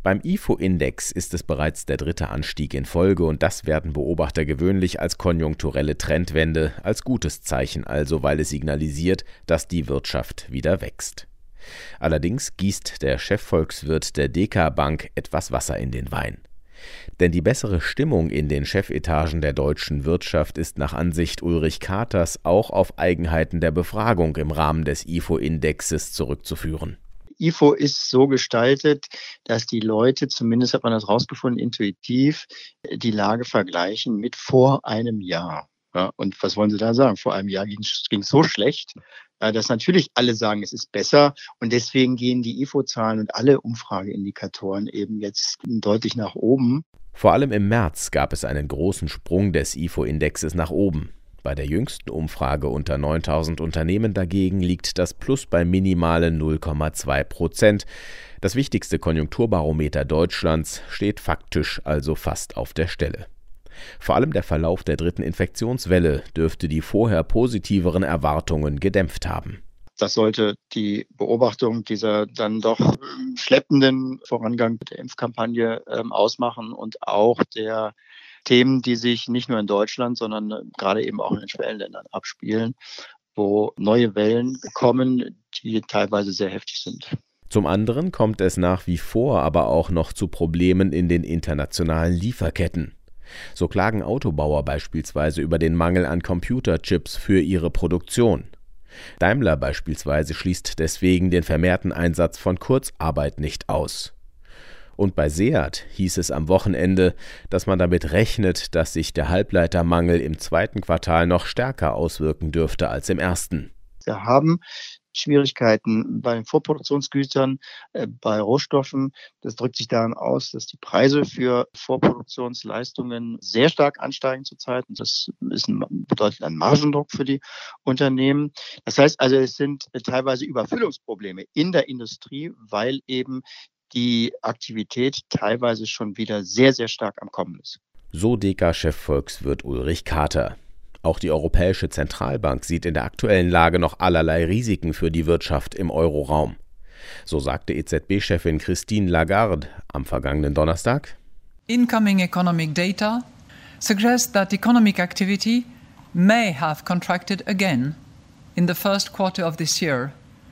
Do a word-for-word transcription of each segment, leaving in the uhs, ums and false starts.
Beim I F O-Index ist es bereits der dritte Anstieg in Folge und das werden Beobachter gewöhnlich als konjunkturelle Trendwende, als gutes Zeichen also, weil es signalisiert, dass die Wirtschaft wieder wächst. Allerdings gießt der Chefvolkswirt der D K Bank etwas Wasser in den Wein. Denn die bessere Stimmung in den Chefetagen der deutschen Wirtschaft ist nach Ansicht Ulrich Katers auch auf Eigenheiten der Befragung im Rahmen des I F O-Indexes zurückzuführen. I F O ist so gestaltet, dass die Leute, zumindest hat man das rausgefunden, intuitiv die Lage vergleichen mit vor einem Jahr. Ja, und was wollen Sie da sagen? Vor einem Jahr ging es so schlecht, dass natürlich alle sagen, es ist besser. Und deswegen gehen die I F O-Zahlen und alle Umfrageindikatoren eben jetzt deutlich nach oben. Vor allem im März gab es einen großen Sprung des I F O-Indexes nach oben. Bei der jüngsten Umfrage unter neuntausend Unternehmen dagegen liegt das Plus bei minimalen null Komma zwei Prozent. Das wichtigste Konjunkturbarometer Deutschlands steht faktisch also fast auf der Stelle. Vor allem der Verlauf der dritten Infektionswelle dürfte die vorher positiveren Erwartungen gedämpft haben. Das sollte die Beobachtung dieser dann doch schleppenden Vorangang der Impfkampagne ähm, ausmachen und auch der Themen, die sich nicht nur in Deutschland, sondern gerade eben auch in den Schwellenländern abspielen, wo neue Wellen kommen, die teilweise sehr heftig sind. Zum anderen kommt es nach wie vor aber auch noch zu Problemen in den internationalen Lieferketten. So klagen Autobauer beispielsweise über den Mangel an Computerchips für ihre Produktion. Daimler beispielsweise schließt deswegen den vermehrten Einsatz von Kurzarbeit nicht aus. Und bei Seat hieß es am Wochenende, dass man damit rechnet, dass sich der Halbleitermangel im zweiten Quartal noch stärker auswirken dürfte als im ersten. Wir haben Schwierigkeiten bei den Vorproduktionsgütern, äh, bei Rohstoffen. Das drückt sich daran aus, dass die Preise für Vorproduktionsleistungen sehr stark ansteigen zurzeit. Und das ist ein, bedeutet einen Margendruck für die Unternehmen. Das heißt also, es sind teilweise Überfüllungsprobleme in der Industrie, weil eben die Aktivität teilweise schon wieder sehr, sehr stark am Kommen ist. So D K-Chefvolkswirt Ulrich Kater. Auch die Europäische Zentralbank sieht in der aktuellen Lage noch allerlei Risiken für die Wirtschaft im Euroraum. So sagte E Z B-Chefin Christine Lagarde am vergangenen Donnerstag: Incoming economic data suggests that economic activity may have contracted again in the first quarter of this year,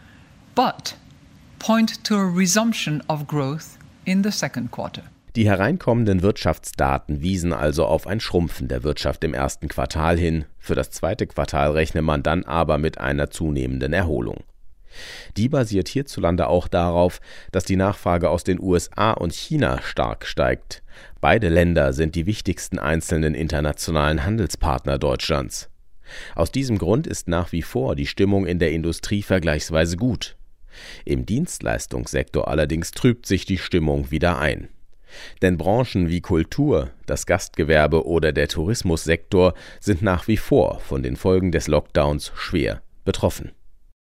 but point to a resumption of growth in the second quarter. Die hereinkommenden Wirtschaftsdaten wiesen also auf ein Schrumpfen der Wirtschaft im ersten Quartal hin. Für das zweite Quartal rechne man dann aber mit einer zunehmenden Erholung. Die basiert hierzulande auch darauf, dass die Nachfrage aus den U S A und China stark steigt. Beide Länder sind die wichtigsten einzelnen internationalen Handelspartner Deutschlands. Aus diesem Grund ist nach wie vor die Stimmung in der Industrie vergleichsweise gut. Im Dienstleistungssektor allerdings trübt sich die Stimmung wieder ein. Denn Branchen wie Kultur, das Gastgewerbe oder der Tourismussektor sind nach wie vor von den Folgen des Lockdowns schwer betroffen.